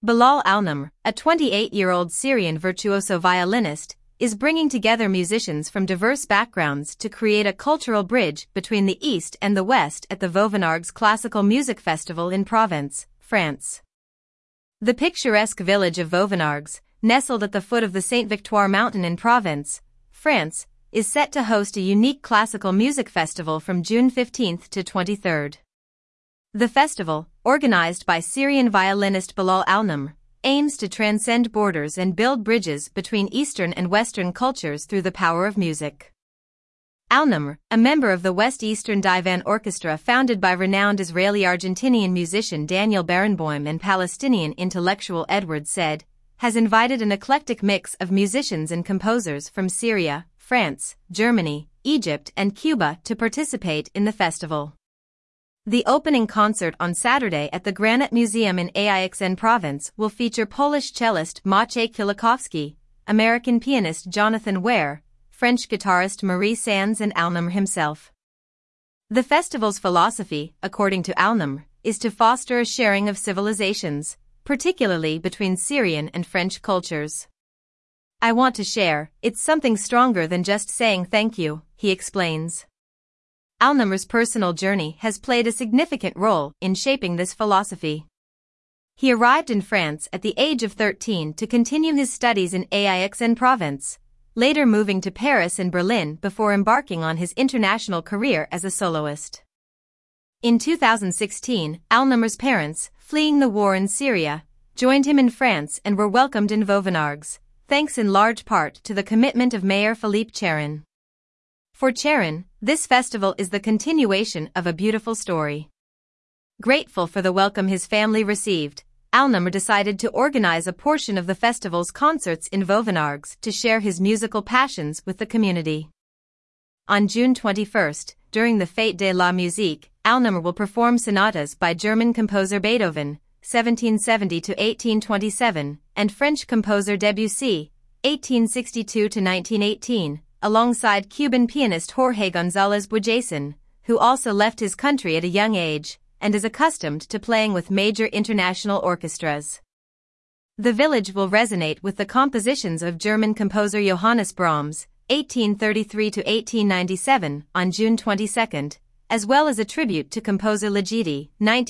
Bilal Alnamr, a 28-year-old Syrian virtuoso violinist, is bringing together musicians from diverse backgrounds to create a cultural bridge between the East and the West at the Vauvenargues Classical Music Festival in Provence, France. The picturesque village of Vauvenargues, nestled at the foot of the Saint Victoire Mountain in Provence, France, is set to host a unique classical music festival from June 15 to 23. The festival, organized by Syrian violinist Bilal Alnamr, aims to transcend borders and build bridges between Eastern and Western cultures through the power of music. Alnamr, a member of the West Eastern Divan Orchestra founded by renowned Israeli-Argentinian musician Daniel Barenboim and Palestinian intellectual Edward Said, has invited an eclectic mix of musicians and composers from Syria, France, Germany, Egypt and Cuba to participate in the festival. The opening concert on Saturday at the Granite Museum in Aix-en-Provence will feature Polish cellist Maciej Kulikowski, American pianist Jonathan Ware, French guitarist Marie Sands and Alnamr himself. The festival's philosophy, according to Alnamr, is to foster a sharing of civilizations, particularly between Syrian and French cultures. "I want to share, it's something stronger than just saying thank you," he explains. Alnamr's personal journey has played a significant role in shaping this philosophy. He arrived in France at the age of 13 to continue his studies in Aix-en-Provence, later moving to Paris and Berlin before embarking on his international career as a soloist. In 2016, Alnamr's parents, fleeing the war in Syria, joined him in France and were welcomed in Vauvenargues, thanks in large part to the commitment of Mayor Philippe Charon. For Charon, this festival is the continuation of a beautiful story. Grateful for the welcome his family received, Alnamr decided to organize a portion of the festival's concerts in Vauvenargues to share his musical passions with the community. On June 21, during the Fête de la Musique, Alnamr will perform sonatas by German composer Beethoven, 1770–1827, and French composer Debussy, 1862–1918, alongside Cuban pianist Jorge González Bujason, who also left his country at a young age and is accustomed to playing with major international orchestras. The village will resonate with the compositions of German composer Johannes Brahms, 1833–1897, on June 22, as well as a tribute to composer Ligeti,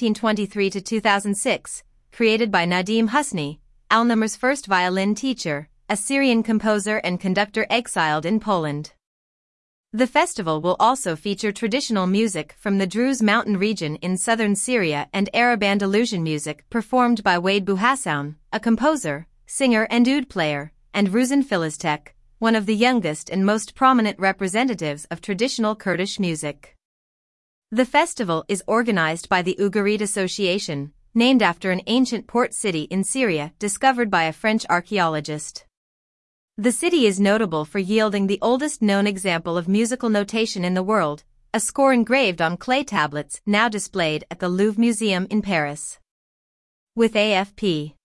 1923–2006, created by Nadim Husni, Alnamr's first violin teacher, a Syrian composer and conductor exiled in Poland. The festival will also feature traditional music from the Druze mountain region in southern Syria and Arab Andalusian music performed by Wade Bouhassoun, a composer, singer and oud player, and Ruzan Filiztek, one of the youngest and most prominent representatives of traditional Kurdish music. The festival is organized by the Ugarit Association, named after an ancient port city in Syria discovered by a French archaeologist. The city is notable for yielding the oldest known example of musical notation in the world, a score engraved on clay tablets now displayed at the Louvre Museum in Paris. With AFP.